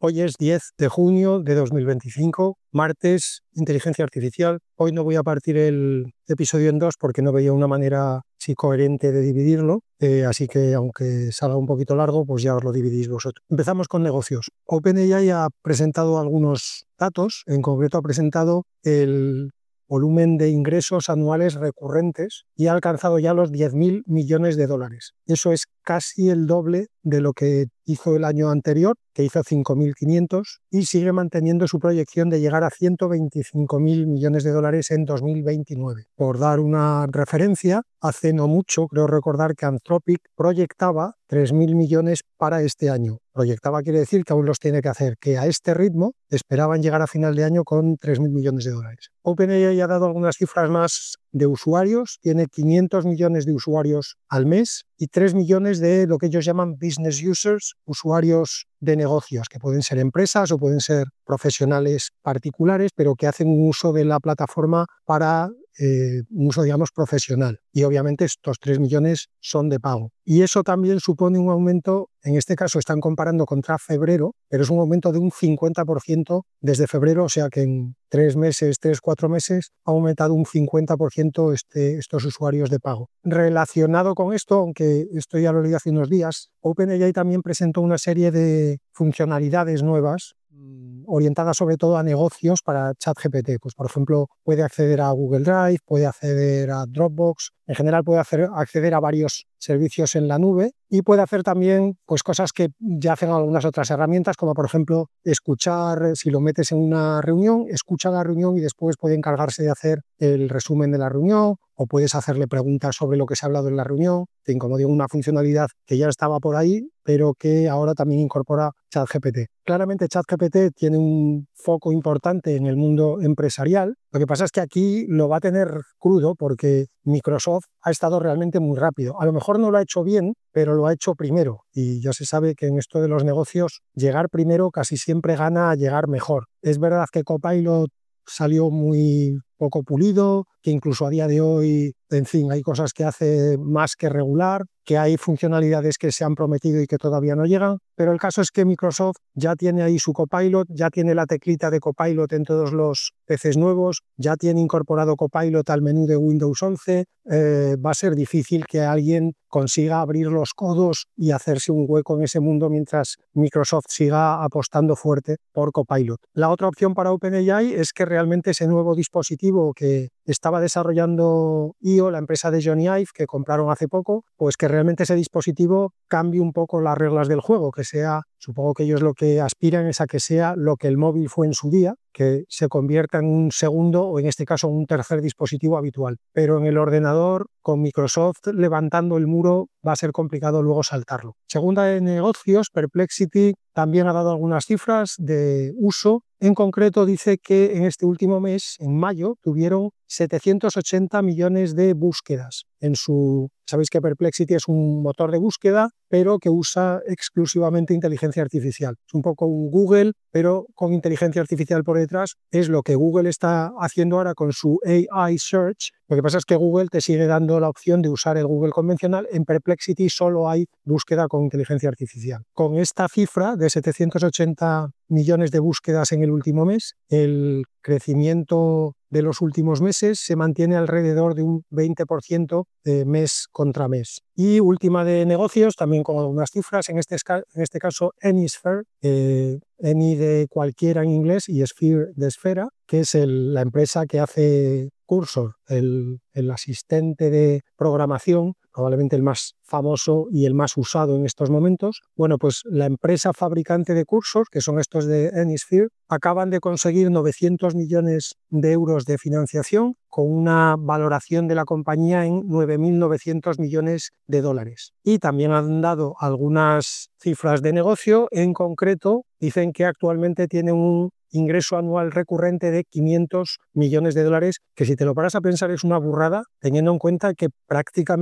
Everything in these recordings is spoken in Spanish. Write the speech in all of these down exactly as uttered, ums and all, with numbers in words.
Hoy es diez de junio de dos mil veinticinco, martes, inteligencia artificial. Hoy no voy a partir el episodio en dos porque no veía una manera sí, coherente de dividirlo, eh, así que aunque salga un poquito largo, pues ya os lo dividís vosotros. Empezamos con negocios. OpenAI ha presentado algunos datos, en concreto ha presentado el volumen de ingresos anuales recurrentes y ha alcanzado ya los diez mil millones de dólares. Eso es casi el doble de lo que hizo el año anterior, que hizo cinco mil quinientos, y sigue manteniendo su proyección de llegar a ciento veinticinco mil millones de dólares en dos mil veintinueve. Por dar una referencia, hace no mucho, creo recordar que Anthropic proyectaba tres mil millones para este año. Proyectaba quiere decir que aún los tiene que hacer, que a este ritmo esperaban llegar a final de año con tres mil millones de dólares. OpenAI ha dado algunas cifras más de usuarios, tiene quinientos millones de usuarios al mes y tres millones de lo que ellos llaman business users, usuarios de negocios, que pueden ser empresas o pueden ser profesionales particulares, pero que hacen un uso de la plataforma para eh, un uso, digamos, profesional. Y obviamente estos tres millones son de pago. Y eso también supone un aumento, en este caso están comparando contra febrero, pero es un aumento de un cincuenta por ciento desde febrero, o sea que en tres meses, tres, cuatro meses, ha aumentado un cincuenta por ciento este, estos usuarios de pago. Relacionado con esto, aunque esto ya lo leí hace unos días, OpenAI también presentó una serie de funcionalidades nuevas orientada sobre todo a negocios para ChatGPT. Pues, por ejemplo, puede acceder a Google Drive, puede acceder a Dropbox, en general puede hacer, acceder a varios servicios en la nube y puede hacer también pues, cosas que ya hacen algunas otras herramientas, como por ejemplo escuchar, si lo metes en una reunión, escucha la reunión y después puede encargarse de hacer el resumen de la reunión, o puedes hacerle preguntas sobre lo que se ha hablado en la reunión. En, como digo, una funcionalidad que ya estaba por ahí, pero que ahora también incorpora ChatGPT. Claramente ChatGPT tiene un foco importante en el mundo empresarial. Lo que pasa es que aquí lo va a tener crudo porque Microsoft ha estado realmente muy rápido. A lo mejor no lo ha hecho bien, pero lo ha hecho primero. Y ya se sabe que en esto de los negocios, llegar primero casi siempre gana a llegar mejor. Es verdad que Copilot salió muy poco pulido, que incluso a día de hoy, en fin, hay cosas que hace más que regular, que hay funcionalidades que se han prometido y que todavía no llegan, pero el caso es que Microsoft ya tiene ahí su Copilot, ya tiene la teclita de Copilot en todos los P Cs nuevos, ya tiene incorporado Copilot al menú de Windows once, eh, va a ser difícil que alguien consiga abrir los codos y hacerse un hueco en ese mundo mientras Microsoft siga apostando fuerte por Copilot. La otra opción para OpenAI es que realmente ese nuevo dispositivo que estaba desarrollando I O, la empresa de Johnny Ive, que compraron hace poco, pues que realmente ese dispositivo cambie un poco las reglas del juego, que sea, supongo que ellos lo que aspiran es a que sea lo que el móvil fue en su día, que se convierta en un segundo o en este caso un tercer dispositivo habitual. Pero en el ordenador, con Microsoft levantando el muro, va a ser complicado luego saltarlo. Segunda de negocios, Perplexity también ha dado algunas cifras de uso. En concreto dice que en este último mes, en mayo, tuvieron setecientos ochenta millones de búsquedas en su... Sabéis que Perplexity es un motor de búsqueda, pero que usa exclusivamente inteligencia artificial. Es un poco un Google, pero con inteligencia artificial por detrás. Es lo que Google está haciendo ahora con su A I Search. Lo que pasa es que Google te sigue dando la opción de usar el Google convencional. En Perplexity solo hay búsqueda con inteligencia artificial. Con esta cifra de setecientos ochenta millones de búsquedas en el último mes, el crecimiento de los últimos meses se mantiene alrededor de un veinte por ciento de mes contra mes. Y última de negocios, también con algunas cifras, en este, en este caso Anysphere, eh, Any de cualquiera en inglés y Sphere de esfera, que es el, la empresa que hace Cursor, el, el asistente de programación, probablemente el más famoso y el más usado en estos momentos. Bueno, pues la empresa fabricante de Cursor, que son estos de Anysphere, acaban de conseguir novecientos millones de euros de financiación con una valoración de la compañía en nueve mil novecientos millones de dólares. Y también han dado algunas cifras de negocio. En concreto, dicen que actualmente tiene un ingreso anual recurrente de quinientos millones de dólares, que si te lo paras a pensar es una burrada, teniendo en cuenta que prácticamente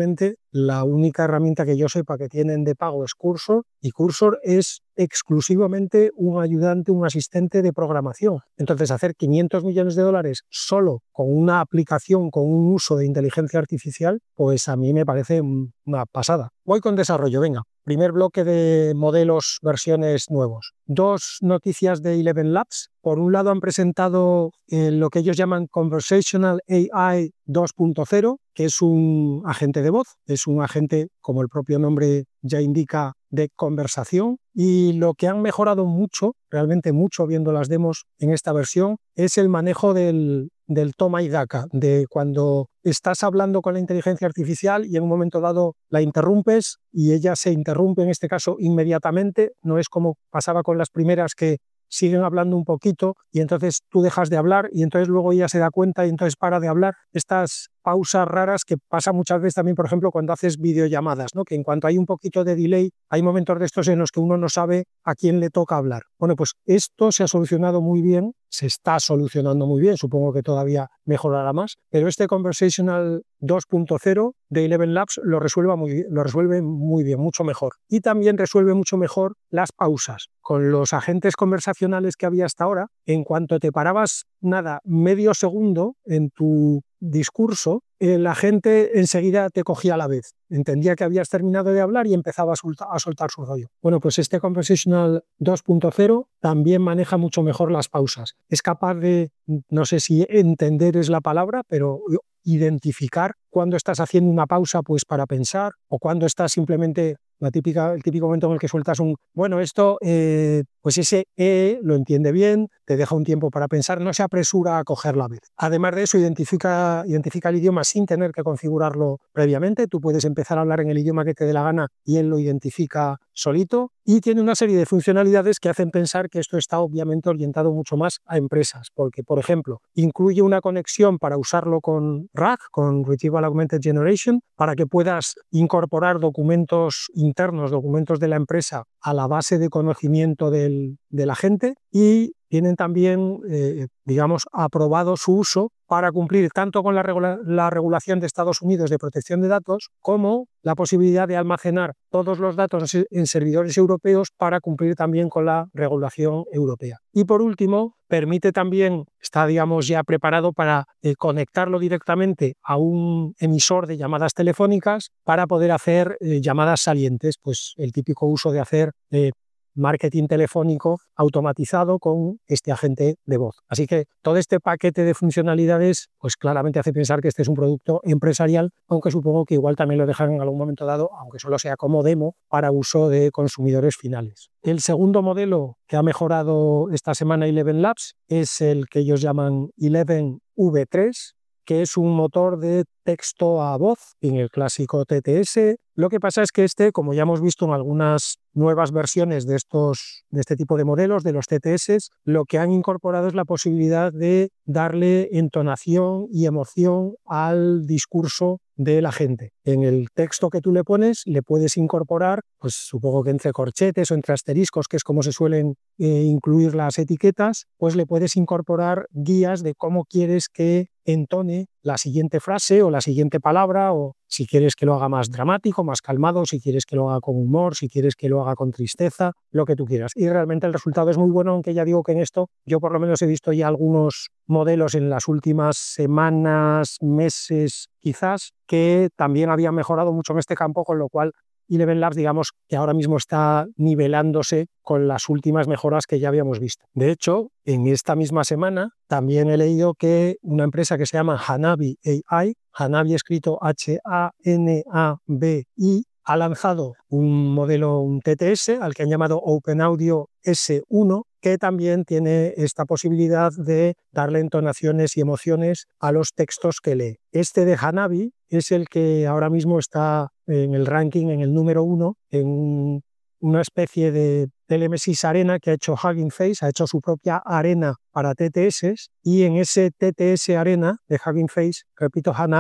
la única herramienta que yo sepa que tienen de pago es Cursor, y Cursor es exclusivamente un ayudante, un asistente de programación. Entonces, hacer quinientos millones de dólares solo con una aplicación, con un uso de inteligencia artificial, pues a mí me parece una pasada. Voy con desarrollo, venga. Primer bloque de modelos, versiones nuevos. Dos noticias de Eleven Labs. Por un lado han presentado eh, lo que ellos llaman Conversational A I dos punto cero, que es un agente de voz, es un agente, como el propio nombre ya indica, de conversación. Y lo que han mejorado mucho, realmente mucho viendo las demos en esta versión, es el manejo del, del toma y daca, de cuando estás hablando con la inteligencia artificial y en un momento dado la interrumpes y ella se interrumpe, en este caso inmediatamente. No es como pasaba con las primeras, que siguen hablando un poquito y entonces tú dejas de hablar y entonces luego ella se da cuenta y entonces para de hablar. Estas pausas raras que pasa muchas veces también, por ejemplo, cuando haces videollamadas, ¿no? Que en cuanto hay un poquito de delay, hay momentos de estos en los que uno no sabe a quién le toca hablar. Bueno, pues esto se ha solucionado muy bien, se está solucionando muy bien, supongo que todavía mejorará más, pero este Conversational dos punto cero de Eleven Labs lo resuelve muy bien, lo resuelve muy bien, mucho mejor. Y también resuelve mucho mejor las pausas. Con los agentes conversacionales que había hasta ahora, en cuanto te parabas, nada, medio segundo en tu discurso, la gente enseguida te cogía a la vez. Entendía que habías terminado de hablar y empezaba a, solta, a soltar su rollo. Bueno, pues este Conversational dos punto cero también maneja mucho mejor las pausas. Es capaz de, no sé si entender es la palabra, pero identificar cuando estás haciendo una pausa pues para pensar, o cuando estás simplemente, la típica, el típico momento en el que sueltas un, bueno, esto, eh, pues ese E lo entiende bien, te deja un tiempo para pensar, no se apresura a cogerlo a vez. Además de eso, identifica, identifica el idioma sin tener que configurarlo previamente. Tú puedes empezar a hablar en el idioma que te dé la gana y él lo identifica solito, y tiene una serie de funcionalidades que hacen pensar que esto está obviamente orientado mucho más a empresas, porque, por ejemplo, incluye una conexión para usarlo con R A G, con Retrieval Augmented Generation, para que puedas incorporar documentos internos, documentos de la empresa, a la base de conocimiento del, de la gente, y tienen también, eh, digamos, aprobado su uso para cumplir tanto con la, regula la regulación de Estados Unidos de protección de datos, como la posibilidad de almacenar todos los datos en servidores europeos para cumplir también con la regulación europea. Y por último, permite también, está digamos ya preparado para eh, conectarlo directamente a un emisor de llamadas telefónicas para poder hacer eh, llamadas salientes, pues el típico uso de hacer eh, marketing telefónico automatizado con este agente de voz. Así que todo este paquete de funcionalidades pues claramente hace pensar que este es un producto empresarial, aunque supongo que igual también lo dejan en algún momento dado, aunque solo sea como demo, para uso de consumidores finales. El segundo modelo que ha mejorado esta semana Eleven Labs es el que ellos llaman Eleven V tres, que es un motor de texto a voz en el clásico T T S. Lo que pasa es que este, como ya hemos visto en algunas nuevas versiones de, estos, de este tipo de modelos, de los T T S, lo que han incorporado es la posibilidad de darle entonación y emoción al discurso de la gente. En el texto que tú le pones, le puedes incorporar, pues supongo que entre corchetes o entre asteriscos, que es como se suelen eh, incluir las etiquetas, pues le puedes incorporar guías de cómo quieres que entone la siguiente frase o la siguiente palabra, o si quieres que lo haga más dramático, más calmado, si quieres que lo haga con humor, si quieres que lo haga con tristeza, lo que tú quieras. Y realmente el resultado es muy bueno, aunque ya digo que en esto yo por lo menos he visto ya algunos modelos en las últimas semanas, meses quizás, que también habían mejorado mucho en este campo, con lo cual Eleven Labs, digamos que ahora mismo está nivelándose con las últimas mejoras que ya habíamos visto. De hecho, en esta misma semana también he leído que una empresa que se llama Hanabi A I, Hanabi escrito H A N A B I, ha lanzado un modelo, un T T S, al que han llamado OpenAudio S uno, que también tiene esta posibilidad de darle entonaciones y emociones a los textos que lee. Este de Hanabi es el que ahora mismo está en el ranking, en el número uno, en una especie de Telemesis Arena que ha hecho Hugging Face, ha hecho su propia arena para T T S, y en ese T T S Arena de Hugging Face, repito, Hanabi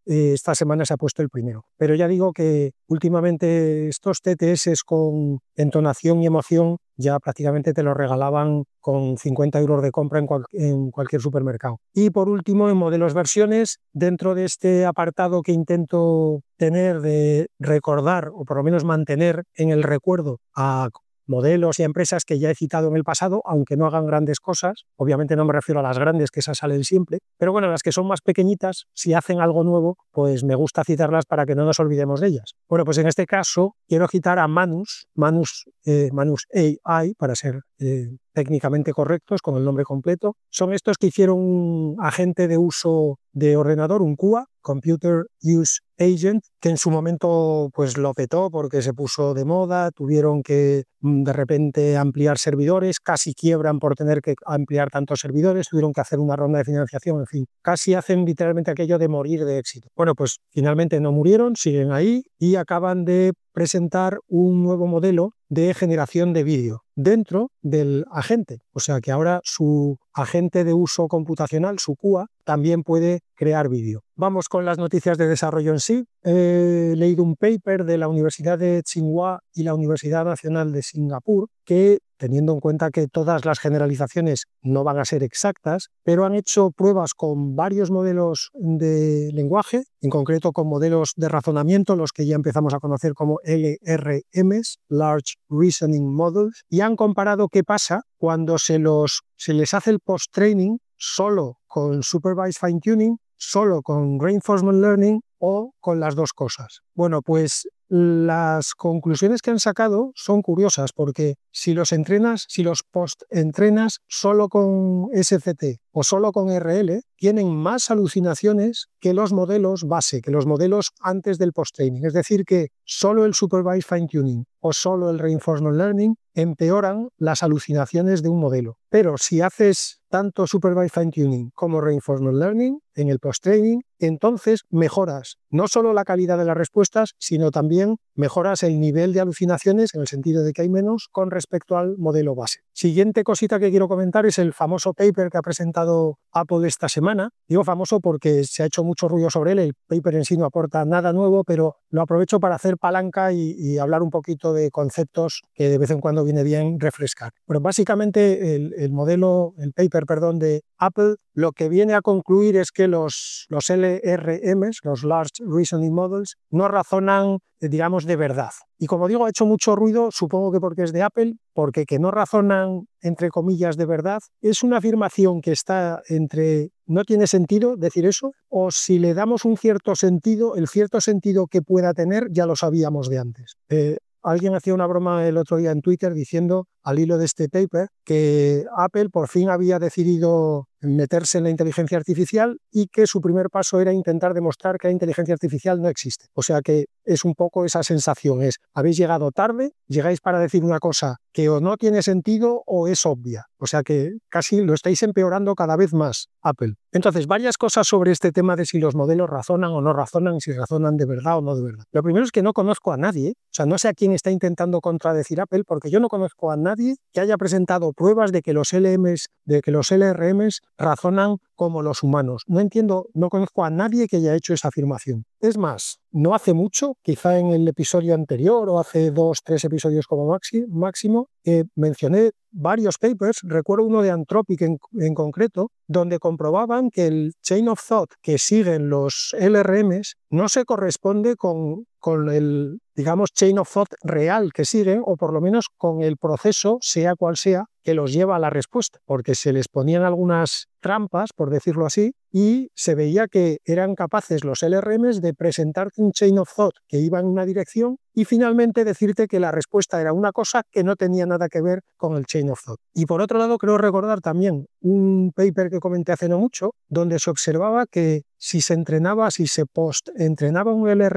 eh, esta semana se ha puesto el primero. Pero ya digo que últimamente estos T T S con entonación y emoción ya prácticamente te los regalaban con cincuenta euros de compra en, cual, en cualquier supermercado. Y por último, en modelos versiones, dentro de este apartado que intento tener de recordar o por lo menos mantener en el recuerdo a modelos y empresas que ya he citado en el pasado, aunque no hagan grandes cosas. Obviamente no me refiero a las grandes, que esas salen siempre, pero bueno, las que son más pequeñitas, si hacen algo nuevo, pues me gusta citarlas para que no nos olvidemos de ellas. Bueno, pues en este caso quiero citar a Manus, Manus, eh, Manus A I, para ser eh, técnicamente correctos con el nombre completo. Son estos que hicieron un agente de uso de ordenador, un Q A, Computer Use Agent, que en su momento pues lo petó porque se puso de moda, tuvieron que de repente ampliar servidores, casi quiebran por tener que ampliar tantos servidores, tuvieron que hacer una ronda de financiación, en fin, casi hacen literalmente aquello de morir de éxito. Bueno, pues finalmente no murieron, siguen ahí y acaban de presentar un nuevo modelo de generación de vídeo dentro del agente. O sea que ahora su agente de uso computacional, su Q A, también puede crear vídeo. Vamos con las noticias de desarrollo en sí. He leído un paper de la Universidad de Tsinghua y la Universidad Nacional de Singapur que, teniendo en cuenta que todas las generalizaciones no van a ser exactas, pero han hecho pruebas con varios modelos de lenguaje, en concreto con modelos de razonamiento, los que ya empezamos a conocer como L R Ms, Large Reasoning Models, y han comparado qué pasa cuando se, los, se les hace el post-training solo con Supervised Fine Tuning, solo con Reinforcement Learning o con las dos cosas. Bueno, pues las conclusiones que han sacado son curiosas porque si los entrenas, si los post-entrenas solo con S C T o solo con R L, tienen más alucinaciones que los modelos base, que los modelos antes del post-training. Es decir, que solo el Supervised Fine Tuning o solo el Reinforcement Learning empeoran las alucinaciones de un modelo. Pero si haces tanto Supervised Fine Tuning como Reinforcement Learning en el post-training, entonces mejoras no solo la calidad de las respuestas, sino también mejoras el nivel de alucinaciones en el sentido de que hay menos con respecto al modelo base. Siguiente cosita que quiero comentar es el famoso paper que ha presentado Apple esta semana. Digo famoso porque se ha hecho mucho ruido sobre él, el paper en sí no aporta nada nuevo, pero lo aprovecho para hacer palanca y, y hablar un poquito de conceptos que de vez en cuando viene bien refrescar. Bueno, básicamente el, el modelo, el paper, perdón, de Apple lo que viene a concluir es que los, los L R Ms, los Large Reasoning Models, no razonan, digamos, de verdad. Y como digo, ha hecho mucho ruido, supongo que porque es de Apple, porque que no razonan, entre comillas, de verdad, es una afirmación que está entre no tiene sentido decir eso, o si le damos un cierto sentido, el cierto sentido que pueda tener ya lo sabíamos de antes. Eh, Alguien hacía una broma el otro día en Twitter diciendo, al hilo de este paper, que Apple por fin había decidido meterse en la inteligencia artificial y que su primer paso era intentar demostrar que la inteligencia artificial no existe. O sea que es un poco esa sensación, es habéis llegado tarde, llegáis para decir una cosa que o no tiene sentido o es obvia. O sea que casi lo estáis empeorando cada vez más, Apple. Entonces, varias cosas sobre este tema de si los modelos razonan o no razonan, si razonan de verdad o no de verdad. Lo primero es que no conozco a nadie, o sea, no sé a quién está intentando contradecir Apple, porque yo no conozco a nadie que haya presentado pruebas de que los L Ms, de que los L R Ms razonan como los humanos. No entiendo, no conozco a nadie que haya hecho esa afirmación. Es más, no hace mucho, quizá en el episodio anterior o hace dos, tres episodios como máximo, eh, mencioné varios papers, recuerdo uno de Anthropic en, en concreto, donde comprobaban que el chain of thought que siguen los L R Ms no se corresponde con, con el, digamos, chain of thought real que siguen, o por lo menos con el proceso, sea cual sea, que los lleva a la respuesta, porque se les ponían algunas trampas, por decirlo así, y se veía que eran capaces los L R Ms de presentarte un chain of thought que iba en una dirección y finalmente decirte que la respuesta era una cosa que no tenía nada que ver con el chain of thought. Y por otro lado, creo recordar también un paper que comenté hace no mucho, donde se observaba que si se entrenaba, si se post-entrenaba un L R M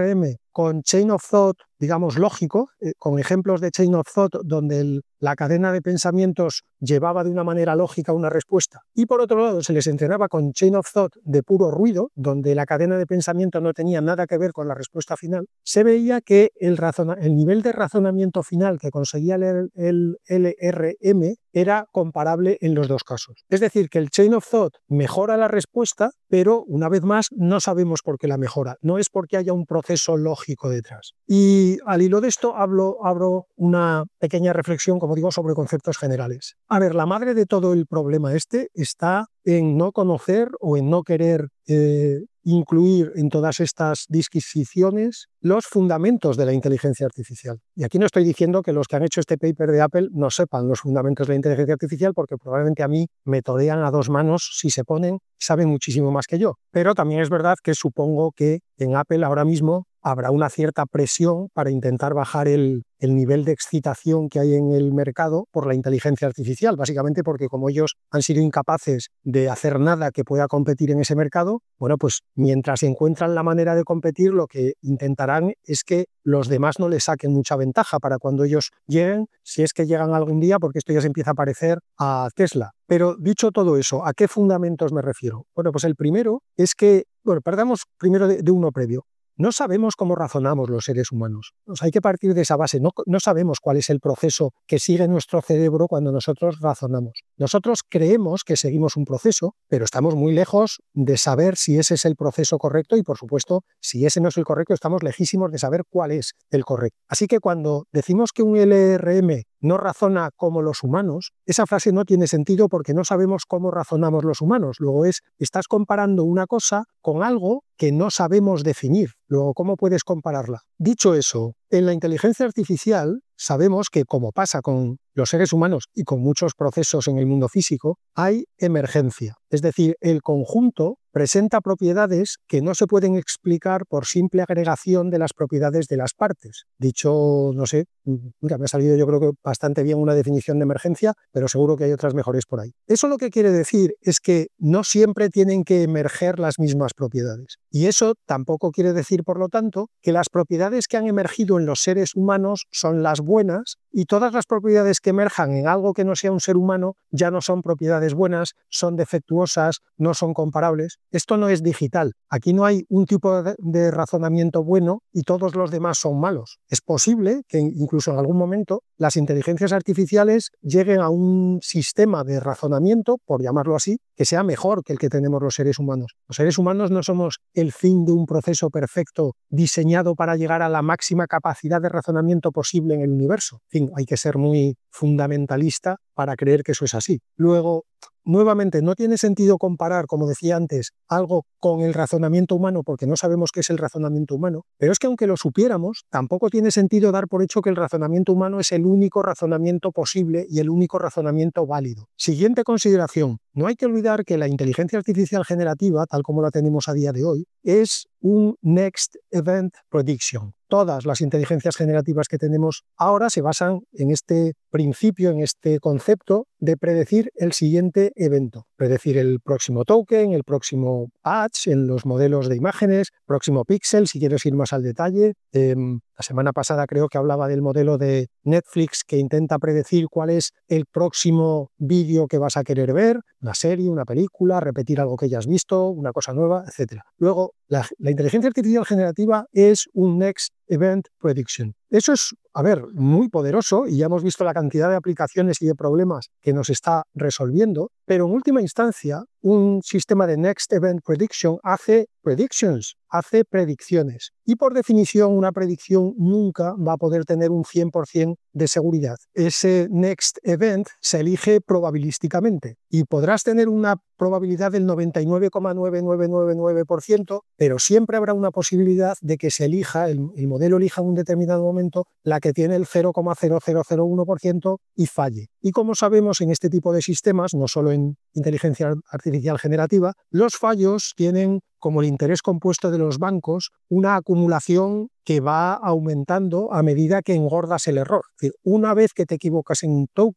con Chain of Thought, digamos, lógico, eh, con ejemplos de Chain of Thought donde el, la cadena de pensamientos llevaba de una manera lógica una respuesta. Y por otro lado, se les entrenaba con Chain of Thought de puro ruido, donde la cadena de pensamiento no tenía nada que ver con la respuesta final. Se veía que el, razona, el nivel de razonamiento final que conseguía el, el L R M era comparable en los dos casos. Es decir, que el Chain of Thought mejora la respuesta, pero una vez más no sabemos por qué la mejora. No es porque haya un proceso lógico detrás. Y al hilo de esto hablo, abro una pequeña reflexión, como digo, sobre conceptos generales. A ver, la madre de todo el problema este está en no conocer o en no querer eh, incluir en todas estas disquisiciones los fundamentos de la inteligencia artificial. Y aquí no estoy diciendo que los que han hecho este paper de Apple no sepan los fundamentos de la inteligencia artificial, porque probablemente a mí me torean a dos manos si se ponen, saben muchísimo más que yo. Pero también es verdad que supongo que en Apple ahora mismo habrá una cierta presión para intentar bajar el, el nivel de excitación que hay en el mercado por la inteligencia artificial, básicamente porque como ellos han sido incapaces de hacer nada que pueda competir en ese mercado, bueno, pues mientras encuentran la manera de competir, lo que intentarán es que los demás no les saquen mucha ventaja para cuando ellos lleguen, si es que llegan algún día, porque esto ya se empieza a parecer a Tesla. Pero dicho todo eso, ¿a qué fundamentos me refiero? Bueno, pues el primero es que, bueno, partamos primero de, de uno previo. No sabemos cómo razonamos los seres humanos. O sea, hay que partir de esa base. No, no sabemos cuál es el proceso que sigue nuestro cerebro cuando nosotros razonamos. Nosotros creemos que seguimos un proceso, pero estamos muy lejos de saber si ese es el proceso correcto y, por supuesto, si ese no es el correcto, estamos lejísimos de saber cuál es el correcto. Así que cuando decimos que un L R M no razona como los humanos, esa frase no tiene sentido porque no sabemos cómo razonamos los humanos. Luego es, estás comparando una cosa con algo que no sabemos definir. Luego, ¿cómo puedes compararla? Dicho eso, en la inteligencia artificial sabemos que, como pasa con los seres humanos y con muchos procesos en el mundo físico, hay emergencia. Es decir, el conjunto presenta propiedades que no se pueden explicar por simple agregación de las propiedades de las partes. Dicho, no sé, mira, me ha salido yo creo que bastante bien una definición de emergencia, pero seguro que hay otras mejores por ahí. Eso lo que quiere decir es que no siempre tienen que emerger las mismas propiedades. Y eso tampoco quiere decir, por lo tanto, que las propiedades que han emergido en los seres humanos son las buenas y todas las propiedades que emerjan en algo que no sea un ser humano ya no son propiedades buenas, son defectuosas, no son comparables. Esto no es digital. Aquí no hay un tipo de razonamiento bueno y todos los demás son malos. Es posible que incluso en algún momento las inteligencias artificiales lleguen a un sistema de razonamiento, por llamarlo así, que sea mejor que el que tenemos los seres humanos. Los seres humanos no somos el fin de un proceso perfecto diseñado para llegar a la máxima capacidad de razonamiento posible en el universo. En fin, hay que ser muy fundamentalista para creer que eso es así. Luego, nuevamente, no tiene sentido comparar, como decía antes, algo con el razonamiento humano porque no sabemos qué es el razonamiento humano, pero es que aunque lo supiéramos, tampoco tiene sentido dar por hecho que el razonamiento humano es el único razonamiento posible y el único razonamiento válido. Siguiente consideración. No hay que olvidar que la inteligencia artificial generativa, tal como la tenemos a día de hoy, es un Next Event Prediction. Todas las inteligencias generativas que tenemos ahora se basan en este principio, en este concepto de predecir el siguiente evento. Predecir el próximo token, el próximo patch, en los modelos de imágenes, próximo píxel, si quieres ir más al detalle. Eh, la semana pasada creo que hablaba del modelo de Netflix que intenta predecir cuál es el próximo vídeo que vas a querer ver, una serie, una película, repetir algo que ya has visto, una cosa nueva, etcétera. Luego, la, la inteligencia artificial generativa es un Next Event Prediction. Eso es, a ver, muy poderoso y ya hemos visto la cantidad de aplicaciones y de problemas que nos está resolviendo, pero en última instancia, un sistema de Next Event Prediction hace predictions, hace predicciones. Y por definición, una predicción nunca va a poder tener un cien por ciento de seguridad. Ese Next Event se elige probabilísticamente y podrás tener una probabilidad del noventa y nueve coma nueve nueve nueve nueve por ciento, pero siempre habrá una posibilidad de que se elija, el, el modelo elija en un determinado momento la que tiene el cero coma cero cero cero uno por ciento y falle. Y como sabemos en este tipo de sistemas, no solo en inteligencia artificial generativa, los fallos tienen como el interés compuesto de los bancos una acumulación que va aumentando a medida que engordas el error. Es decir, una vez que te equivocas en un token,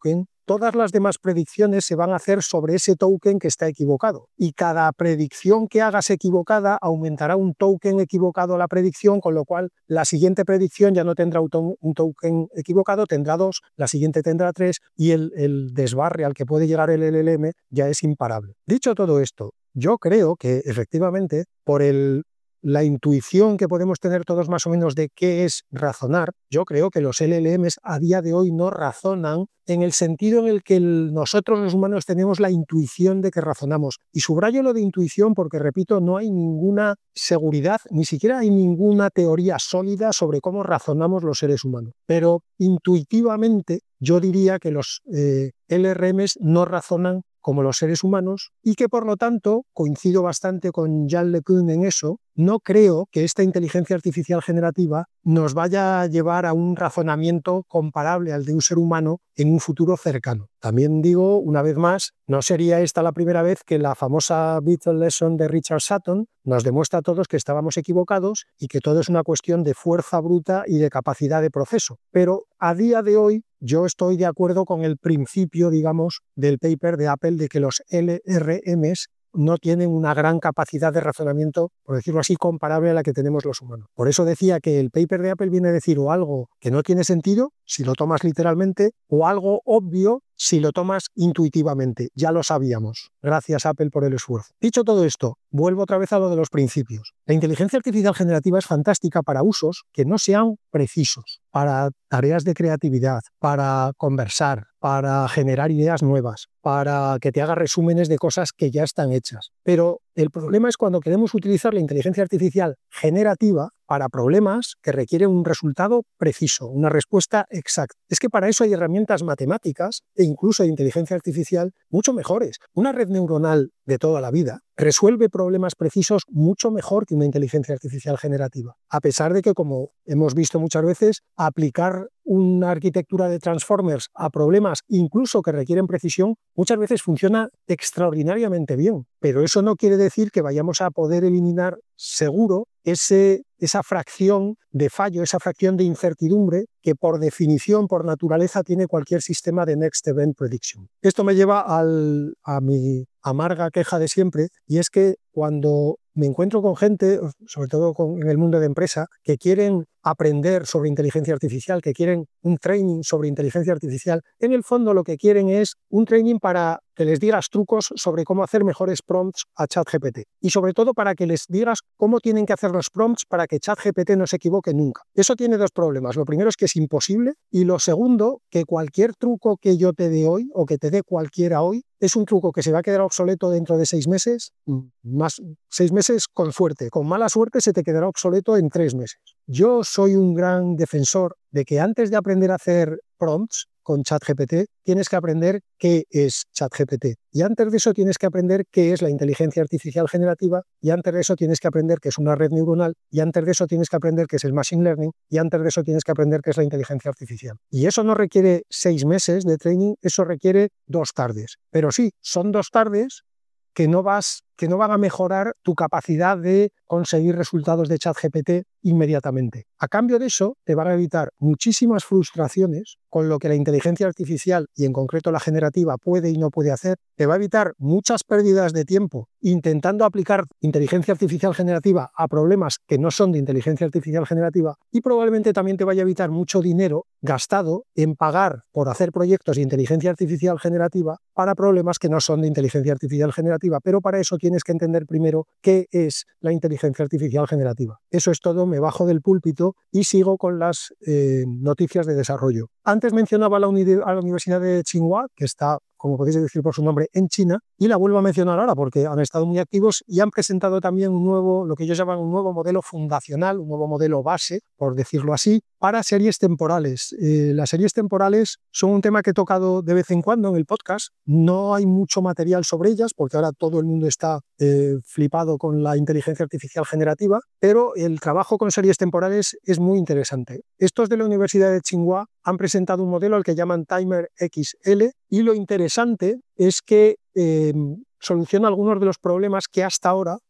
todas las demás predicciones se van a hacer sobre ese token que está equivocado. Y cada predicción que hagas equivocada aumentará un token equivocado a la predicción, con lo cual la siguiente predicción ya no tendrá un, to un token equivocado, tendrá dos, la siguiente tendrá tres y el, el desbarre al que puede llegar el L L M ya es imparable. Dicho todo esto, yo creo que efectivamente por el la intuición que podemos tener todos más o menos de qué es razonar, yo creo que los L L Ms a día de hoy no razonan en el sentido en el que el, nosotros los humanos tenemos la intuición de que razonamos. Y subrayo lo de intuición porque, repito, no hay ninguna seguridad, ni siquiera hay ninguna teoría sólida sobre cómo razonamos los seres humanos. Pero intuitivamente yo diría que los eh, L R Ms no razonan como los seres humanos y que por lo tanto, coincido bastante con Yann LeCun en eso, no creo que esta inteligencia artificial generativa nos vaya a llevar a un razonamiento comparable al de un ser humano en un futuro cercano. También digo, una vez más, no sería esta la primera vez que la famosa Beatles Lesson de Richard Sutton nos demuestra a todos que estábamos equivocados y que todo es una cuestión de fuerza bruta y de capacidad de proceso. Pero a día de hoy yo estoy de acuerdo con el principio, digamos, del paper de Apple de que los L R Ms no tienen una gran capacidad de razonamiento, por decirlo así, comparable a la que tenemos los humanos. Por eso decía que el paper de Apple viene a decir o algo que no tiene sentido, si lo tomas literalmente, o algo obvio si lo tomas intuitivamente. Ya lo sabíamos. Gracias, Apple, por el esfuerzo. Dicho todo esto, vuelvo otra vez a lo de los principios. La inteligencia artificial generativa es fantástica para usos que no sean precisos, para tareas de creatividad, para conversar, para generar ideas nuevas, para que te haga resúmenes de cosas que ya están hechas. Pero el problema es cuando queremos utilizar la inteligencia artificial generativa para problemas que requieren un resultado preciso, una respuesta exacta. Es que para eso hay herramientas matemáticas e incluso de inteligencia artificial mucho mejores. Una red neuronal de toda la vida resuelve problemas precisos mucho mejor que una inteligencia artificial generativa. A pesar de que, como hemos visto muchas veces, aplicar una arquitectura de transformers a problemas incluso que requieren precisión muchas veces funciona extraordinariamente bien. Pero eso no quiere decir que vayamos a poder eliminar seguro ese, esa fracción de fallo, esa fracción de incertidumbre que por definición, por naturaleza, tiene cualquier sistema de Next Event Prediction. Esto me lleva al, a mi amarga queja de siempre, y es que cuando me encuentro con gente, sobre todo con, en el mundo de empresa, que quieren aprender sobre inteligencia artificial, que quieren un training sobre inteligencia artificial, en el fondo lo que quieren es un training para que les digas trucos sobre cómo hacer mejores prompts a ChatGPT. Y sobre todo para que les digas cómo tienen que hacer los prompts para que ChatGPT no se equivoque nunca. Eso tiene dos problemas. Lo primero es que es imposible, y lo segundo, que cualquier truco que yo te dé hoy o que te dé cualquiera hoy es un truco que se va a quedar obsoleto dentro de seis meses, más seis meses con suerte. Con mala suerte se te quedará obsoleto en tres meses. Yo soy un gran defensor de que antes de aprender a hacer prompts con ChatGPT, tienes que aprender qué es ChatGPT. Y antes de eso tienes que aprender qué es la inteligencia artificial generativa, y antes de eso tienes que aprender qué es una red neuronal, y antes de eso tienes que aprender qué es el machine learning, y antes de eso tienes que aprender qué es la inteligencia artificial. Y eso no requiere seis meses de training, eso requiere dos tardes. Pero sí, son dos tardes que no vas, que no van a mejorar tu capacidad de conseguir resultados de ChatGPT inmediatamente. A cambio de eso, te van a evitar muchísimas frustraciones con lo que la inteligencia artificial, y en concreto la generativa, puede y no puede hacer. Te va a evitar muchas pérdidas de tiempo intentando aplicar inteligencia artificial generativa a problemas que no son de inteligencia artificial generativa, y probablemente también te vaya a evitar mucho dinero gastado en pagar por hacer proyectos de inteligencia artificial generativa para problemas que no son de inteligencia artificial generativa. Pero para eso tienes que entender primero qué es la inteligencia artificial generativa. Eso es todo, me bajo del púlpito y sigo con las eh, noticias de desarrollo. Antes mencionaba a la, uni a la Universidad de Tsinghua, que está, como podéis decir por su nombre, en China, y la vuelvo a mencionar ahora porque han estado muy activos y han presentado también un nuevo, lo que ellos llaman un nuevo modelo fundacional, un nuevo modelo base, por decirlo así, para series temporales. Eh, las series temporales son un tema que he tocado de vez en cuando en el podcast. No hay mucho material sobre ellas porque ahora todo el mundo está eh, flipado con la inteligencia artificial generativa, pero el trabajo con series temporales es muy interesante. Estos de la Universidad de Tsinghua han presentado un modelo al que llaman Timer X L, y lo interesante es que eh, soluciona algunos de los problemas que hasta ahora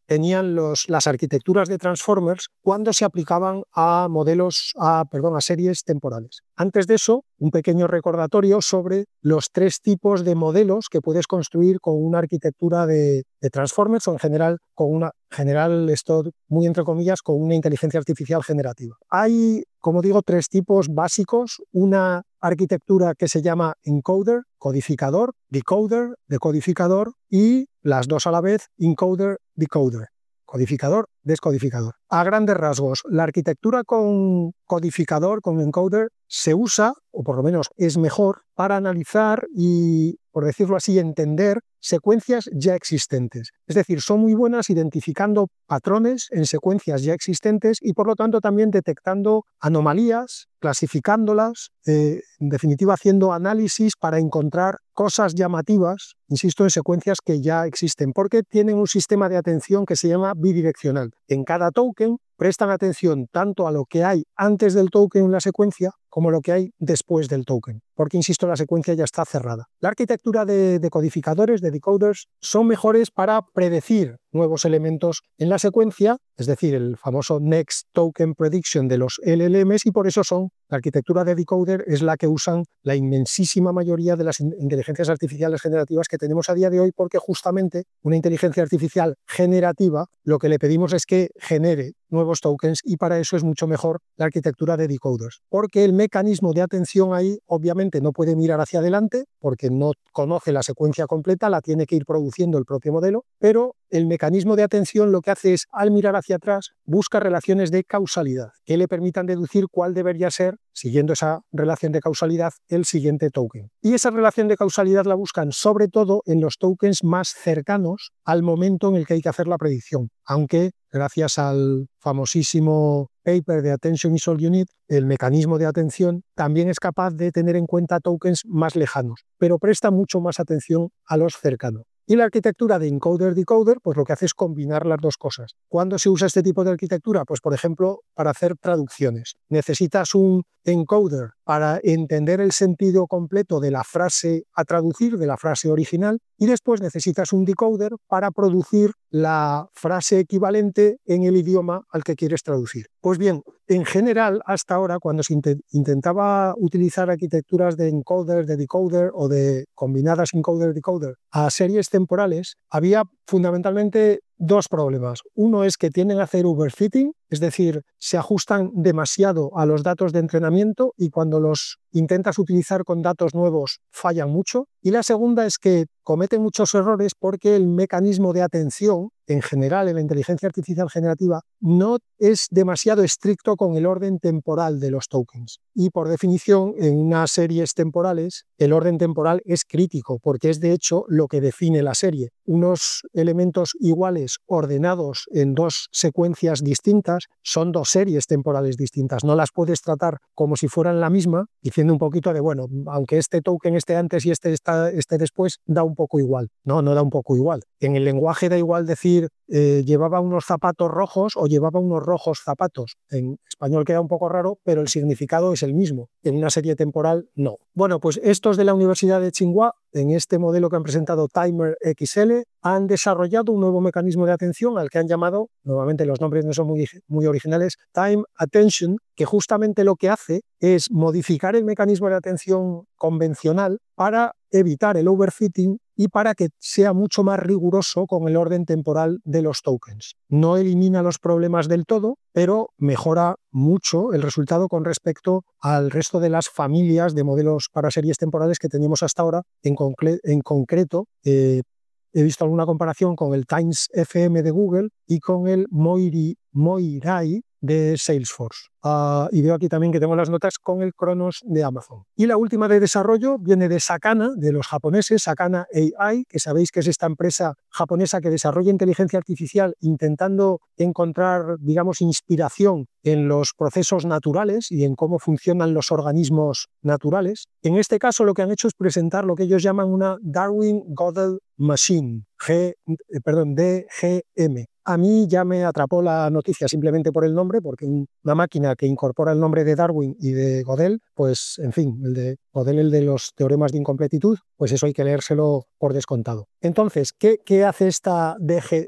tenían los, las arquitecturas de transformers cuando se aplicaban a modelos, a, perdón, a series temporales. Antes de eso, un pequeño recordatorio sobre los tres tipos de modelos que puedes construir con una arquitectura de, de transformers o en general con una general, esto muy entre comillas, con una inteligencia artificial generativa. Hay, como digo, tres tipos básicos. Una arquitectura que se llama encoder, codificador, decoder, decodificador, y las dos a la vez, encoder, decoder, codificador, descodificador. A grandes rasgos, la arquitectura con codificador, con encoder, se usa, o por lo menos es mejor, para analizar y, por decirlo así, entender secuencias ya existentes. Es decir, son muy buenas identificando patrones en secuencias ya existentes y, por lo tanto, también detectando anomalías, clasificándolas, eh, en definitiva, haciendo análisis para encontrar cosas llamativas, insisto, en secuencias que ya existen, porque tienen un sistema de atención que se llama bidireccional. En cada token prestan atención tanto a lo que hay antes del token en la secuencia como a lo que hay después del token, porque, insisto, la secuencia ya está cerrada. La arquitectura de, de codificadores, de decoders, son mejores para predecir nuevos elementos en la secuencia, es decir, el famoso Next Token Prediction de los L L Ms, y por eso son, la arquitectura de decoder es la que usan la inmensísima mayoría de las inteligencias artificiales generativas que tenemos a día de hoy, porque justamente una inteligencia artificial generativa lo que le pedimos es que genere nuevos tokens, y para eso es mucho mejor la arquitectura de decoders, porque el mecanismo de atención ahí obviamente no puede mirar hacia adelante porque no conoce la secuencia completa, la tiene que ir produciendo el propio modelo, pero el mecanismo de atención lo que hace es, al mirar hacia atrás, busca relaciones de causalidad que le permitan deducir cuál debería ser, siguiendo esa relación de causalidad, el siguiente token. Y esa relación de causalidad la buscan sobre todo en los tokens más cercanos al momento en el que hay que hacer la predicción, aunque gracias al famosísimo paper de Attention is All You Need, el mecanismo de atención también es capaz de tener en cuenta tokens más lejanos, pero presta mucho más atención a los cercanos. Y la arquitectura de encoder-decoder, pues lo que hace es combinar las dos cosas. ¿Cuándo se usa este tipo de arquitectura? Pues, por ejemplo, para hacer traducciones. Necesitas un encoder para entender el sentido completo de la frase a traducir, de la frase original, y después necesitas un decoder para producir la frase equivalente en el idioma al que quieres traducir. Pues bien, en general, hasta ahora, cuando se int- intentaba utilizar arquitecturas de encoder, de decoder o de combinadas encoder-decoder a series temporales, había fundamentalmente dos problemas. Uno es que tienden a hacer overfitting, es decir, se ajustan demasiado a los datos de entrenamiento y cuando los intentas utilizar con datos nuevos fallan mucho. Y la segunda es que cometen muchos errores porque el mecanismo de atención, en general en la inteligencia artificial generativa, no es demasiado estricto con el orden temporal de los tokens. Y por definición, en unas series temporales, el orden temporal es crítico porque es de hecho lo que define la serie. Unos elementos iguales ordenados en dos secuencias distintas son dos series temporales distintas. No las puedes tratar como si fueran la misma, diciendo un poquito de, bueno, aunque este token esté antes y este está, esté después, da un poco igual. No, no da un poco igual. En el lenguaje da igual decir eh, llevaba unos zapatos rojos o llevaba unos rojos zapatos. En español queda un poco raro, pero el significado es el mismo. En una serie temporal, no. Bueno, pues estos de la Universidad de Tsinghua, en este modelo que han presentado Timer X L, han desarrollado un nuevo mecanismo de atención al que han llamado, nuevamente los nombres no son muy, muy originales, Time Attention, que justamente lo que hace es modificar el mecanismo de atención convencional para evitar el overfitting y para que sea mucho más riguroso con el orden temporal de los tokens. No elimina los problemas del todo, pero mejora mucho el resultado con respecto al resto de las familias de modelos para series temporales que teníamos hasta ahora. En, concre en concreto, eh, he visto alguna comparación con el Times F M de Google y con el Moirai, Moirai de Salesforce. Uh, y veo aquí también que tengo las notas con el Kronos de Amazon. Y la última de desarrollo viene de Sakana, de los japoneses, Sakana A I, que sabéis que es esta empresa japonesa que desarrolla inteligencia artificial intentando encontrar, digamos, inspiración en los procesos naturales y en cómo funcionan los organismos naturales. En este caso lo que han hecho es presentar lo que ellos llaman una Darwin Gödel Machine, G, perdón, D G M. A mí ya me atrapó la noticia simplemente por el nombre, porque una máquina que incorpora el nombre de Darwin y de Gödel, pues en fin, el de Gödel, el de los teoremas de incompletitud, pues eso hay que leérselo por descontado. Entonces, ¿qué, qué hace esta D G M?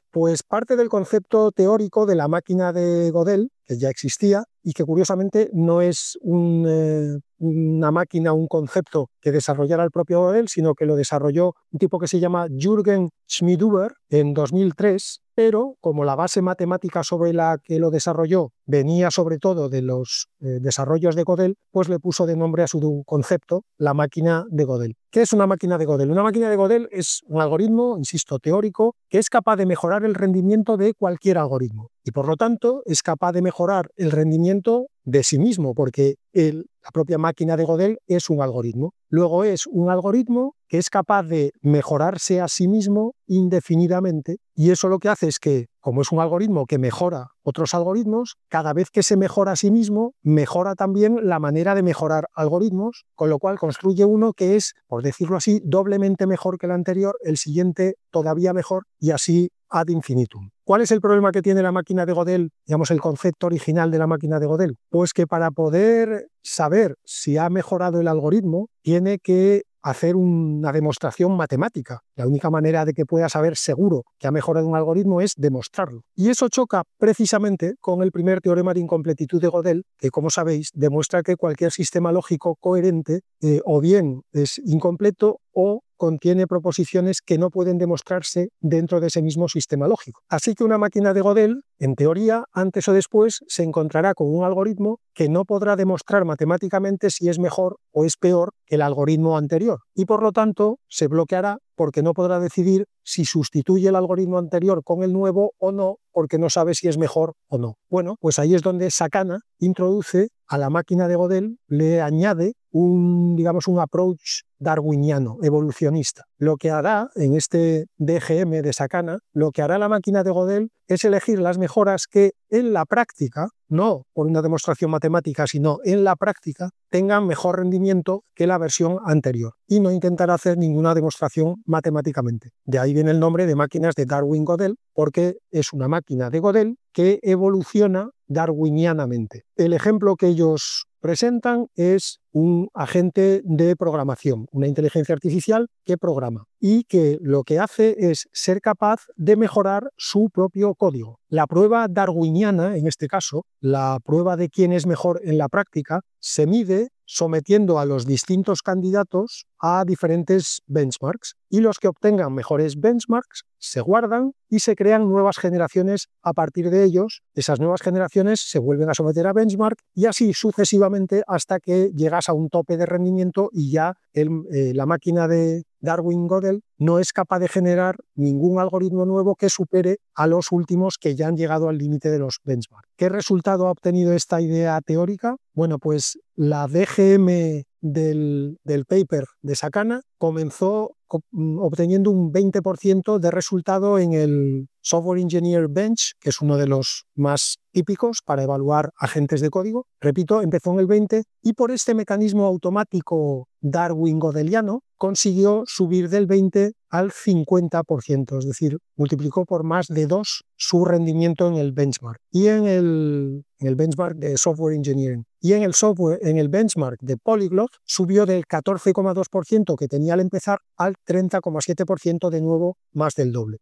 Pues parte del concepto teórico de la máquina de Gödel, que ya existía y que curiosamente no es un, eh, una máquina, un concepto que desarrollara el propio Gödel, sino que lo desarrolló un tipo que se llama Jürgen Schmidhuber en dos mil tres, pero como la base matemática sobre la que lo desarrolló venía sobre todo de los eh, desarrollos de Gödel, pues le puso de nombre a su concepto la máquina de Gödel. ¿Qué es una máquina de Gödel? Una máquina de Gödel es un algoritmo, insisto, teórico, que es capaz de mejorar el rendimiento de cualquier algoritmo y por lo tanto es capaz de mejorar el rendimiento de sí mismo, porque el, la propia máquina de Gödel es un algoritmo. Luego es un algoritmo que es capaz de mejorarse a sí mismo indefinidamente y eso lo que hace es que, como es un algoritmo que mejora otros algoritmos, cada vez que se mejora a sí mismo, mejora también la manera de mejorar algoritmos, con lo cual construye uno que es, por decirlo así, doblemente mejor que el anterior, el siguiente todavía mejor y así ad infinitum. ¿Cuál es el problema que tiene la máquina de Gödel, digamos el concepto original de la máquina de Gödel? Pues que para poder saber si ha mejorado el algoritmo, tiene que hacer una demostración matemática. La única manera de que pueda saber seguro que ha mejorado un algoritmo es demostrarlo. Y eso choca precisamente con el primer teorema de incompletitud de Gödel, que, como sabéis, demuestra que cualquier sistema lógico coherente eh, o bien es incompleto o contiene proposiciones que no pueden demostrarse dentro de ese mismo sistema lógico. Así que una máquina de Gödel, en teoría, antes o después, se encontrará con un algoritmo que no podrá demostrar matemáticamente si es mejor o es peor que el algoritmo anterior. Y por lo tanto, se bloqueará porque no podrá decidir si sustituye el algoritmo anterior con el nuevo o no, porque no sabe si es mejor o no. Bueno, pues ahí es donde Sakana introduce a la máquina de Gödel, le añade un, digamos, un approach darwiniano, evolucionista. Lo que hará en este D G M de Sakana, lo que hará la máquina de Gödel es elegir las mejoras que en la práctica, no por una demostración matemática, sino en la práctica, tengan mejor rendimiento que la versión anterior y no intentará hacer ninguna demostración matemáticamente. De ahí viene el nombre de máquinas de Darwin-Gödel, porque es una máquina de Gödel que evoluciona darwinianamente. El ejemplo que ellos presentan es un agente de programación, una inteligencia artificial que programa y que lo que hace es ser capaz de mejorar su propio código. La prueba darwiniana, en este caso, la prueba de quién es mejor en la práctica, se mide sometiendo a los distintos candidatos a diferentes benchmarks y los que obtengan mejores benchmarks se guardan y se crean nuevas generaciones a partir de ellos. Esas nuevas generaciones se vuelven a someter a benchmark y así sucesivamente hasta que llegas a un tope de rendimiento y ya el, eh, la máquina de Darwin-Gödel no es capaz de generar ningún algoritmo nuevo que supere a los últimos que ya han llegado al límite de los benchmarks. ¿Qué resultado ha obtenido esta idea teórica? Bueno, pues la D G M del, del paper de Sakana comenzó obteniendo un veinte por ciento de resultado en el Software Engineer Bench, que es uno de los más típicos para evaluar agentes de código. Repito, empezó en el veinte y por este mecanismo automático Darwin-Gödeliano consiguió subir del veinte al cincuenta por ciento, es decir, multiplicó por más de dos su rendimiento en el benchmark y en el, en el benchmark de Software Engineering. Y en el, software, en el benchmark de Polyglot subió del catorce coma dos por ciento que tenía al empezar al treinta coma siete por ciento, de nuevo más del doble.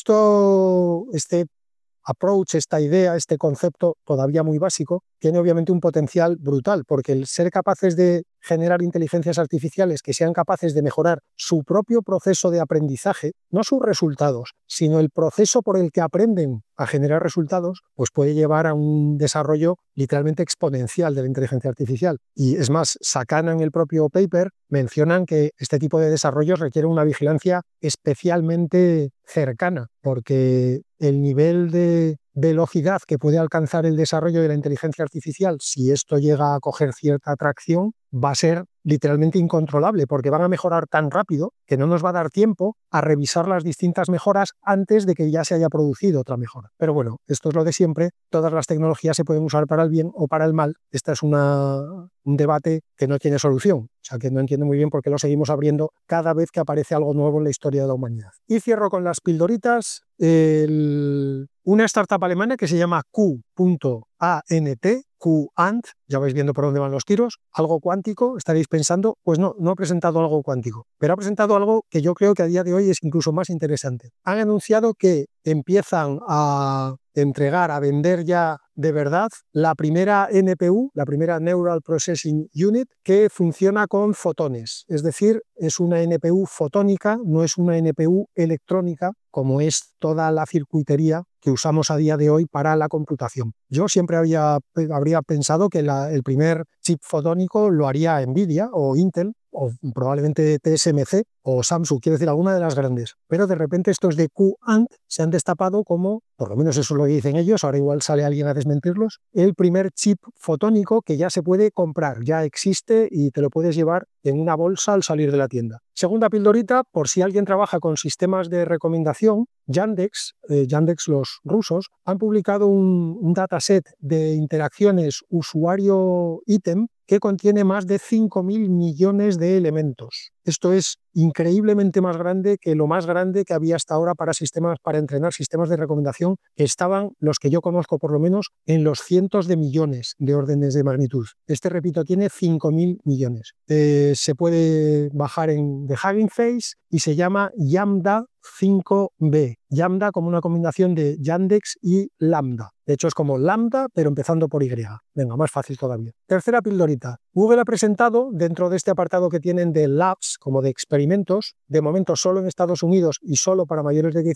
Esto, este approach, esta idea, este concepto todavía muy básico, tiene obviamente un potencial brutal, porque el ser capaces de generar inteligencias artificiales que sean capaces de mejorar su propio proceso de aprendizaje, no sus resultados, sino el proceso por el que aprenden a generar resultados, pues puede llevar a un desarrollo literalmente exponencial de la inteligencia artificial. Y es más, Sakana en el propio paper mencionan que este tipo de desarrollos requiere una vigilancia especialmente cercana, porque el nivel de velocidad que puede alcanzar el desarrollo de la inteligencia artificial, si esto llega a coger cierta atracción, va a ser literalmente incontrolable, porque van a mejorar tan rápido que no nos va a dar tiempo a revisar las distintas mejoras antes de que ya se haya producido otra mejora. Pero bueno, esto es lo de siempre, todas las tecnologías se pueden usar para el bien o para el mal. Este es una, un debate que no tiene solución, o sea que no entiendo muy bien por qué lo seguimos abriendo cada vez que aparece algo nuevo en la historia de la humanidad. Y cierro con las pildoritas. El... Una startup alemana que se llama Q punto A N T, Q-Ant, ya vais viendo por dónde van los tiros, algo cuántico, estaréis pensando, pues no, no ha presentado algo cuántico, pero ha presentado algo que yo creo que a día de hoy es incluso más interesante. Han anunciado que empiezan a entregar, a vender ya de verdad la primera N P U, la primera Neural Processing Unit, que funciona con fotones, es decir, es una N P U fotónica, no es una N P U electrónica, como es toda la circuitería que usamos a día de hoy para la computación. Yo siempre había, habría pensado que la, el primer chip fotónico lo haría Nvidia o Intel, o probablemente T S M C o Samsung, quiero decir, alguna de las grandes. Pero de repente estos de Q-Ant se han destapado como, por lo menos eso es lo que dicen ellos, ahora igual sale alguien a desmentirlos, el primer chip fotónico que ya se puede comprar, ya existe y te lo puedes llevar en una bolsa al salir de la tienda. Segunda pildorita, por si alguien trabaja con sistemas de recomendación, Yandex, eh, Yandex los rusos, han publicado un, un dataset de interacciones usuario-ítem que contiene más de cinco mil millones de elementos. Esto es increíblemente más grande que lo más grande que había hasta ahora para sistemas, para entrenar sistemas de recomendación, que estaban, los que yo conozco por lo menos, en los cientos de millones de órdenes de magnitud. Este, repito, tiene cinco mil millones. Eh, se puede bajar en The Hugging Face y se llama Lambda cinco B. Lambda como una combinación de Yandex y Lambda. De hecho es como Lambda, pero empezando por Y. Venga, más fácil todavía. Tercera pildorita. Google ha presentado, dentro de este apartado que tienen de Labs, como de experimentos, de momento solo en Estados Unidos y solo para mayores de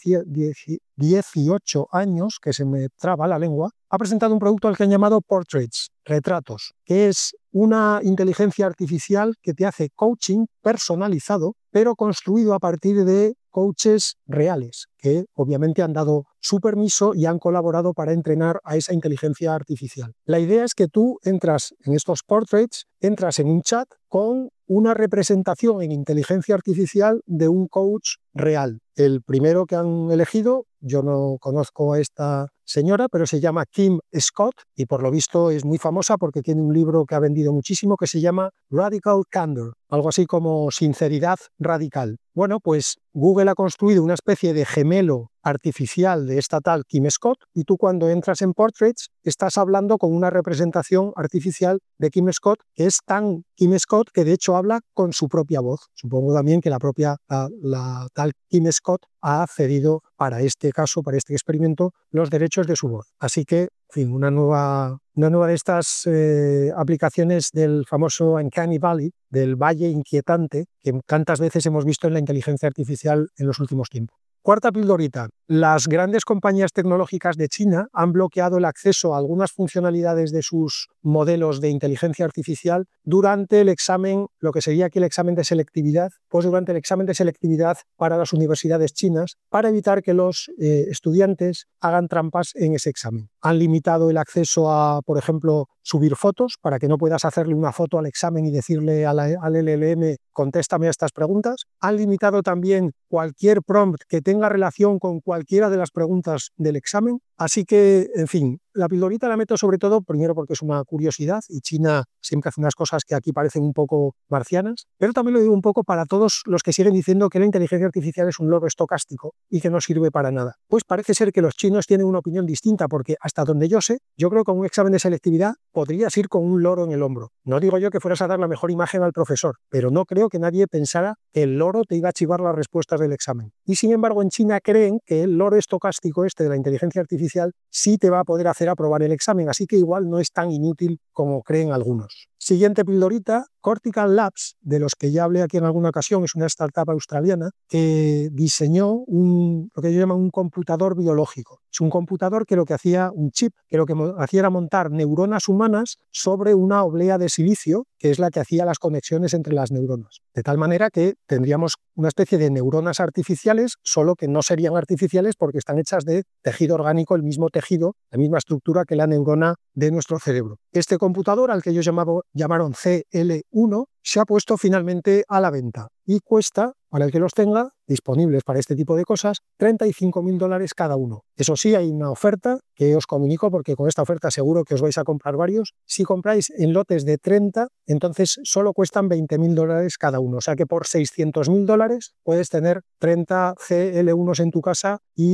dieciocho años, que se me traba la lengua, ha presentado un producto al que han llamado Portraits, retratos, que es una inteligencia artificial que te hace coaching personalizado, pero construido a partir de coaches reales, que obviamente han dado su permiso y han colaborado para entrenar a esa inteligencia artificial. La idea es que tú entras en estos portraits, entras en un chat con una representación en inteligencia artificial de un coach real. El primero que han elegido, yo no conozco a esta señora, pero se llama Kim Scott y por lo visto es muy famosa porque tiene un libro que ha vendido muchísimo que se llama Radical Candor, algo así como sinceridad radical. Bueno, pues Google ha construido una especie de gemelo artificial de esta tal Kim Scott y tú cuando entras en Portraits estás hablando con una representación artificial de Kim Scott que es tan Kim Scott que de hecho habla con su propia voz. Supongo también que la propia la, la tal Kim Scott ha cedido para este caso, para este experimento, los derechos de su voz. Así que, en fin, una nueva, una nueva de estas eh, aplicaciones del famoso Uncanny Valley, del Valle Inquietante, que tantas veces hemos visto en la inteligencia artificial en los últimos tiempos. Cuarta pildorita. Las grandes compañías tecnológicas de China han bloqueado el acceso a algunas funcionalidades de sus modelos de inteligencia artificial durante el examen, lo que sería aquí el examen de selectividad, pues durante el examen de selectividad para las universidades chinas, para evitar que los eh, estudiantes hagan trampas en ese examen. Han limitado el acceso a, por ejemplo, subir fotos, para que no puedas hacerle una foto al examen y decirle a la, al L L M, contéstame a estas preguntas. Han limitado también cualquier prompt que tenga relación con cualquiera de las preguntas del examen. Así que, en fin, la pildorita la meto sobre todo, primero porque es una curiosidad y China siempre hace unas cosas que aquí parecen un poco marcianas, pero también lo digo un poco para todos los que siguen diciendo que la inteligencia artificial es un loro estocástico y que no sirve para nada. Pues parece ser que los chinos tienen una opinión distinta porque hasta donde yo sé, yo creo que con un examen de selectividad podrías ir con un loro en el hombro. No digo yo que fueras a dar la mejor imagen al profesor, pero no creo que nadie pensara que el loro te iba a chivar las respuestas del examen. Y sin embargo en China creen que el loro estocástico este de la inteligencia artificial sí te va a poder hacer aprobar el examen, así que igual no es tan inútil como creen algunos. Siguiente pildorita, Cortical Labs, de los que ya hablé aquí en alguna ocasión, es una startup australiana que diseñó un, lo que ellos llaman un computador biológico. Es un computador que lo que hacía, un chip, que lo que hacía era montar neuronas humanas sobre una oblea de silicio, que es la que hacía las conexiones entre las neuronas. De tal manera que tendríamos una especie de neuronas artificiales, solo que no serían artificiales porque están hechas de tejido orgánico, el mismo tejido, la misma estructura que la neurona de nuestro cerebro. Este computador, al que ellos llamaba, llamaron C L uno, se ha puesto finalmente a la venta y cuesta, para el que los tenga, disponibles para este tipo de cosas, treinta y cinco mil dólares cada uno. Eso sí, hay una oferta que os comunico porque con esta oferta seguro que os vais a comprar varios. Si compráis en lotes de treinta, entonces solo cuestan veinte mil dólares cada uno. O sea que por seiscientos mil dólares puedes tener treinta C L unos en tu casa y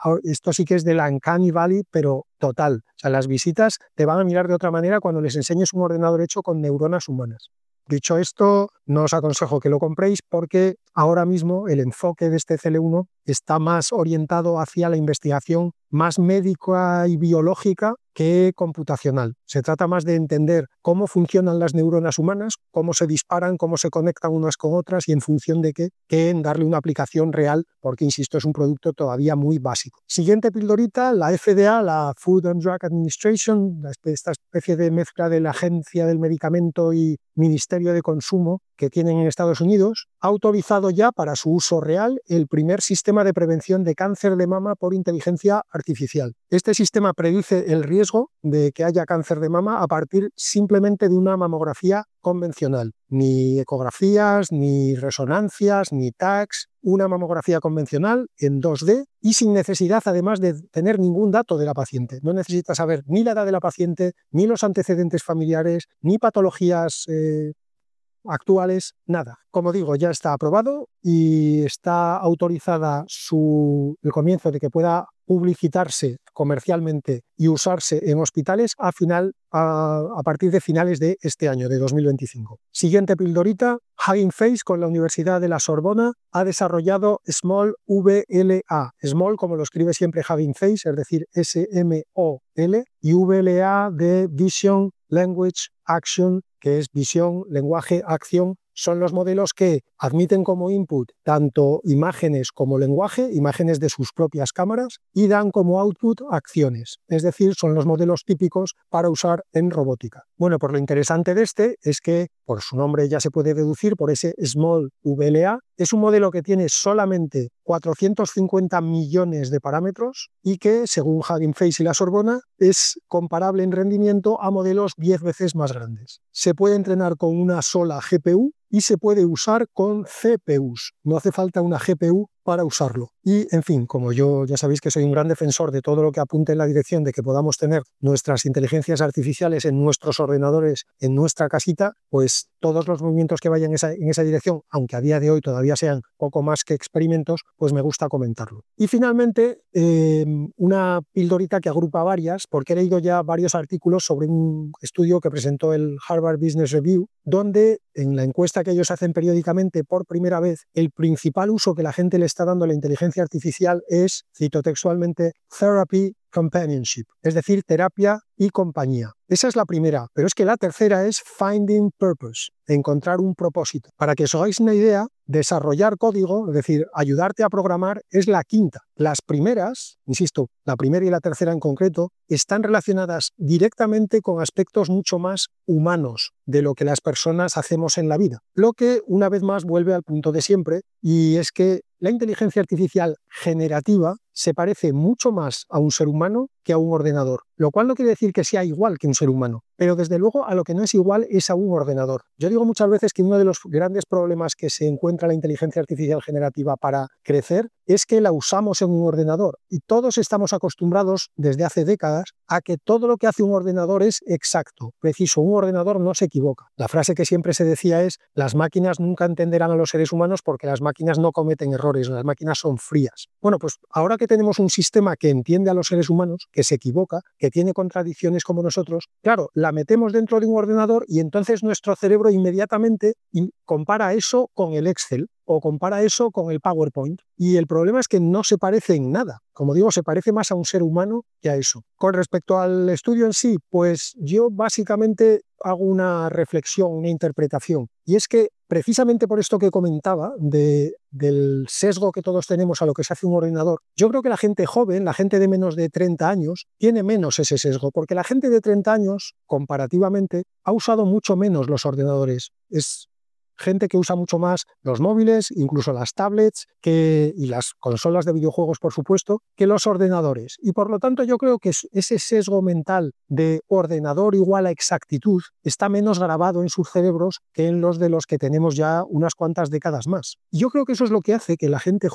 esto sí que es de la Uncanny Valley, pero total. O sea, las visitas te van a mirar de otra manera cuando les enseñes un ordenador hecho con neuronas humanas. Dicho esto, no os aconsejo que lo compréis porque ahora mismo el enfoque de este C L uno está más orientado hacia la investigación más médica y biológica que computacional. Se trata más de entender cómo funcionan las neuronas humanas, cómo se disparan, cómo se conectan unas con otras y en función de qué, que en darle una aplicación real, porque, insisto, es un producto todavía muy básico. Siguiente pildorita, la F D A, la Food and Drug Administration, esta especie de mezcla de la Agencia del Medicamento y Ministerio de Consumo que tienen en Estados Unidos, ha autorizado ya para su uso real el primer sistema de prevención de cáncer de mama por inteligencia artificial. Este sistema predice el riesgo de que haya cáncer de mama a partir simplemente de una mamografía convencional. Ni ecografías, ni resonancias, ni tags, una mamografía convencional en dos D y sin necesidad además de tener ningún dato de la paciente. No necesita saber ni la edad de la paciente, ni los antecedentes familiares, ni patologías eh, actuales, nada. Como digo, ya está aprobado y está autorizada su, el comienzo de que pueda publicitarse comercialmente y usarse en hospitales a, final, a, a partir de finales de este año, de dos mil veinticinco. Siguiente pildorita, Hugging Face con la Universidad de la Sorbona ha desarrollado Small V L A. Small, como lo escribe siempre Hugging Face, es decir, S M O L, y V L A de Vision, Language, Action, que es visión, lenguaje, acción. Son los modelos que admiten como input tanto imágenes como lenguaje, imágenes de sus propias cámaras, y dan como output acciones. Es decir, son los modelos típicos para usar en robótica. Bueno, pues lo interesante de este es que, por su nombre ya se puede deducir, por ese Small V L A, es un modelo que tiene solamente cuatrocientos cincuenta millones de parámetros y que, según Hugging Face y la Sorbona, es comparable en rendimiento a modelos diez veces más grandes. Se puede entrenar con una sola G P U y se puede usar con C P Us. No hace falta una G P U para usarlo. Y, en fin, como yo ya sabéis que soy un gran defensor de todo lo que apunte en la dirección de que podamos tener nuestras inteligencias artificiales en nuestros ordenadores, en nuestra casita, pues todos los movimientos que vayan en esa, en esa dirección, aunque a día de hoy todavía sean poco más que experimentos, pues me gusta comentarlo. Y finalmente, eh, una pildorita que agrupa varias, porque he leído ya varios artículos sobre un estudio que presentó el Harvard Business Review, donde en la encuesta que ellos hacen periódicamente, por primera vez, el principal uso que la gente le está dando a la inteligencia artificial es, cito textualmente, Therapy Companionship, es decir, terapia y compañía. Esa es la primera, pero es que la tercera es Finding Purpose, encontrar un propósito. Para que os hagáis una idea, desarrollar código, es decir, ayudarte a programar, es la quinta. Las primeras, insisto, la primera y la tercera en concreto, están relacionadas directamente con aspectos mucho más humanos de lo que las personas hacemos en la vida. Lo que, una vez más, vuelve al punto de siempre, y es que la inteligencia artificial generativa se parece mucho más a un ser humano que a un ordenador, lo cual no quiere decir que sea igual que un ser humano, pero desde luego a lo que no es igual es a un ordenador. Yo digo muchas veces que uno de los grandes problemas que se encuentra la inteligencia artificial generativa para crecer es que la usamos en un ordenador y todos estamos acostumbrados desde hace décadas a que todo lo que hace un ordenador es exacto, preciso. Un ordenador no se equivoca. La frase que siempre se decía es: las máquinas nunca entenderán a los seres humanos porque las máquinas no cometen errores, las máquinas son frías. Bueno, pues ahora que tenemos un sistema que entiende a los seres humanos, que se equivoca, que tiene contradicciones como nosotros, claro, la metemos dentro de un ordenador y entonces nuestro cerebro inmediatamente compara eso con el Excel o compara eso con el PowerPoint. Y el problema es que no se parece en nada. Como digo, se parece más a un ser humano que a eso. Con respecto al estudio en sí, pues yo básicamente hago una reflexión, una interpretación. Y es que precisamente por esto que comentaba, de, del sesgo que todos tenemos a lo que se hace un ordenador, yo creo que la gente joven, la gente de menos de treinta años, tiene menos ese sesgo, porque la gente de treinta años, comparativamente, ha usado mucho menos los ordenadores. Es gente que usa mucho más los móviles, incluso las tablets que, y las consolas de videojuegos, por supuesto, que los ordenadores. Y por lo tanto yo creo que ese sesgo mental de ordenador igual a exactitud está menos grabado en sus cerebros que en los de los que tenemos ya unas cuantas décadas más. Y yo creo que eso es lo que hace que la gente joven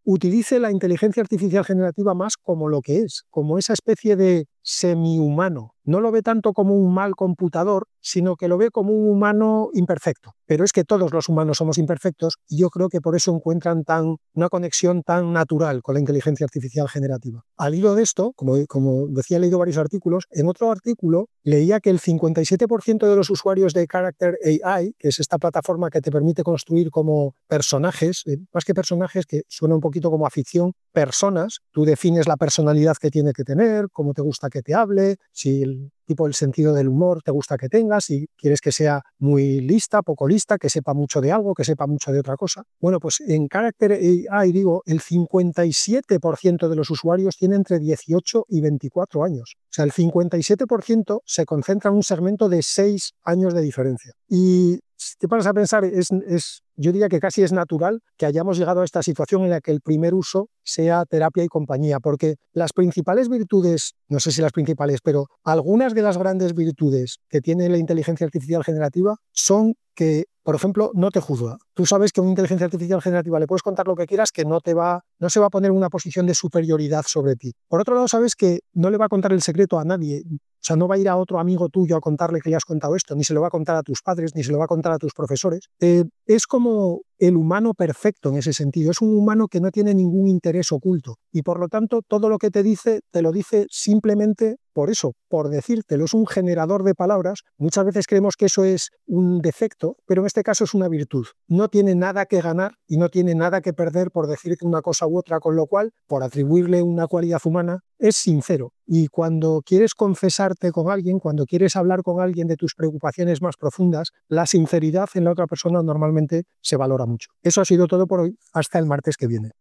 utilice la inteligencia artificial generativa más como lo que es, como esa especie de semi-humano. No lo ve tanto como un mal computador, sino que lo ve como un humano imperfecto. Pero es que todos los humanos somos imperfectos y yo creo que por eso encuentran tan, una conexión tan natural con la inteligencia artificial generativa. Al hilo de esto, como, como decía, he leído varios artículos, en otro artículo leía que el cincuenta y siete por ciento de los usuarios de Character A I, que es esta plataforma que te permite construir como personajes, eh, más que personajes, que suena un poquito como a ficción, personas, tú defines la personalidad que tiene que tener, cómo te gusta que te hable, si el tipo, el sentido del humor te gusta que tenga, si quieres que sea muy lista, poco lista, que sepa mucho de algo, que sepa mucho de otra cosa. Bueno, pues en Character A I, digo, el cincuenta y siete por ciento de los usuarios tiene entre dieciocho y veinticuatro años. O sea, el cincuenta y siete por ciento se concentra en un segmento de seis años de diferencia. Y si te paras a pensar, es, es, yo diría que casi es natural que hayamos llegado a esta situación en la que el primer uso sea terapia y compañía, porque las principales virtudes, no sé si las principales, pero algunas de las grandes virtudes que tiene la inteligencia artificial generativa son que, por ejemplo, no te juzga. Tú sabes que a una inteligencia artificial generativa le puedes contar lo que quieras, que no te va, no se va a poner en una posición de superioridad sobre ti. Por otro lado, sabes que no le va a contar el secreto a nadie. O sea, no va a ir a otro amigo tuyo a contarle que le has contado esto, ni se lo va a contar a tus padres, ni se lo va a contar a tus profesores. Eh, es como el humano perfecto en ese sentido. Es un humano que no tiene ningún interés oculto y, por lo tanto, todo lo que te dice, te lo dice simplemente por eso, por decírtelo. Es un generador de palabras. Muchas veces creemos que eso es un defecto, pero en este caso es una virtud. No tiene nada que ganar y no tiene nada que perder por decirte una cosa u otra, con lo cual, por atribuirle una cualidad humana, es sincero. Y cuando quieres confesarte con alguien, cuando quieres hablar con alguien de tus preocupaciones más profundas, la sinceridad en la otra persona normalmente se valora mucho. Eso ha sido todo por hoy. Hasta el martes que viene.